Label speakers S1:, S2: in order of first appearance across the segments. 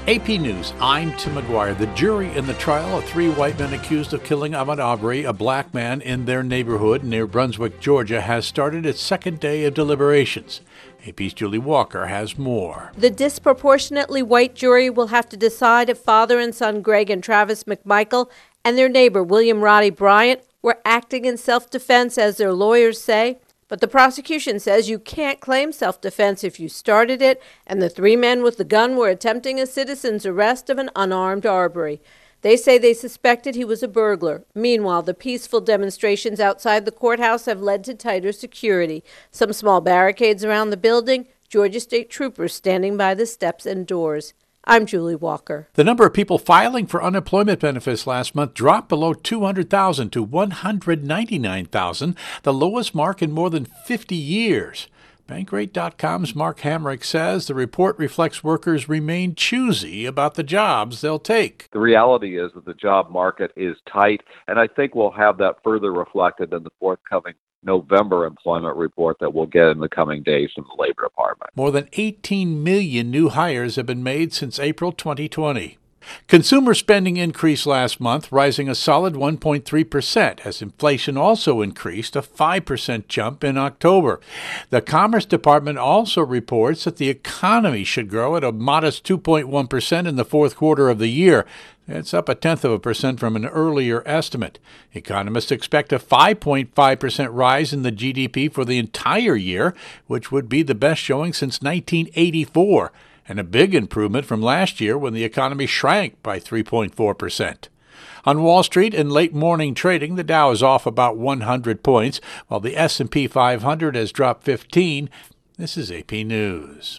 S1: AP News, I'm Tim McGuire. The jury in the trial of 3 white men accused of killing Ahmaud Arbery, a black man in their neighborhood near Brunswick, Georgia, has started its second day of deliberations. AP's Julie Walker has more.
S2: The disproportionately white jury will have to decide if father and son Greg and Travis McMichael and their neighbor William Roddy Bryant were acting in self-defense, as their lawyers say. But the prosecution says you can't claim self-defense if you started it, and the 3 men with the gun were attempting a citizen's arrest of an unarmed Arbery. They say they suspected he was a burglar. Meanwhile, the peaceful demonstrations outside the courthouse have led to tighter security. Some small barricades around the building, Georgia State Troopers standing by the steps and doors. I'm Julie Walker.
S1: The number of people filing for unemployment benefits last month dropped below 200,000 to 199,000, the lowest mark in more than 50 years. Bankrate.com's Mark Hamrick says the report reflects workers remain choosy about the jobs they'll take.
S3: The reality is that the job market is tight, and I think we'll have that further reflected in the forthcoming November employment report that we'll get in the coming days from the Labor Department.
S1: More than 18 million new hires have been made since April 2020. Consumer spending increased last month, rising a solid 1.3%, as inflation also increased, a 5% jump in October. The Commerce Department also reports that the economy should grow at a modest 2.1% in the fourth quarter of the year. It's up 0.1% from an earlier estimate. Economists expect a 5.5% rise in the GDP for the entire year, which would be the best showing since 1984. And a big improvement from last year when the economy shrank by 3.4%. On Wall Street, in late morning trading, the Dow is off about 100 points, while the S&P 500 has dropped 15. This is AP News.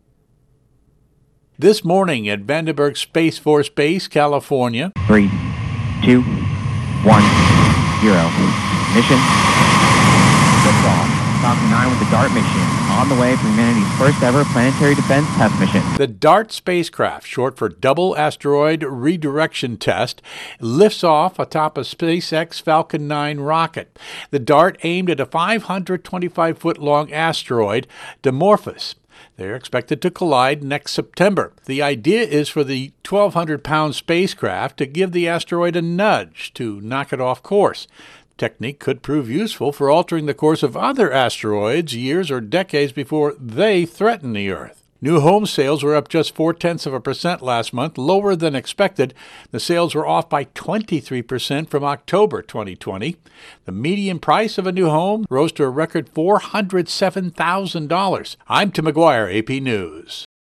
S1: This morning at Vandenberg Space Force Base, California.
S4: 3, 2, 1, 0. Mission. Liftoff. Falcon 9 with the DART mission, on the way for humanity's first ever planetary defense test mission.
S1: The DART spacecraft, short for Double Asteroid Redirection Test, lifts off atop a SpaceX Falcon 9 rocket. The DART aimed at a 525-foot-long asteroid, Dimorphos. They're expected to collide next September. The idea is for the 1,200-pound spacecraft to give the asteroid a nudge to knock it off course. Technique could prove useful for altering the course of other asteroids years or decades before they threaten the Earth. New home sales were up just 0.4% last month, lower than expected. The sales were off by 23% from October 2020. The median price of a new home rose to a record $407,000. I'm Tim McGuire, AP News.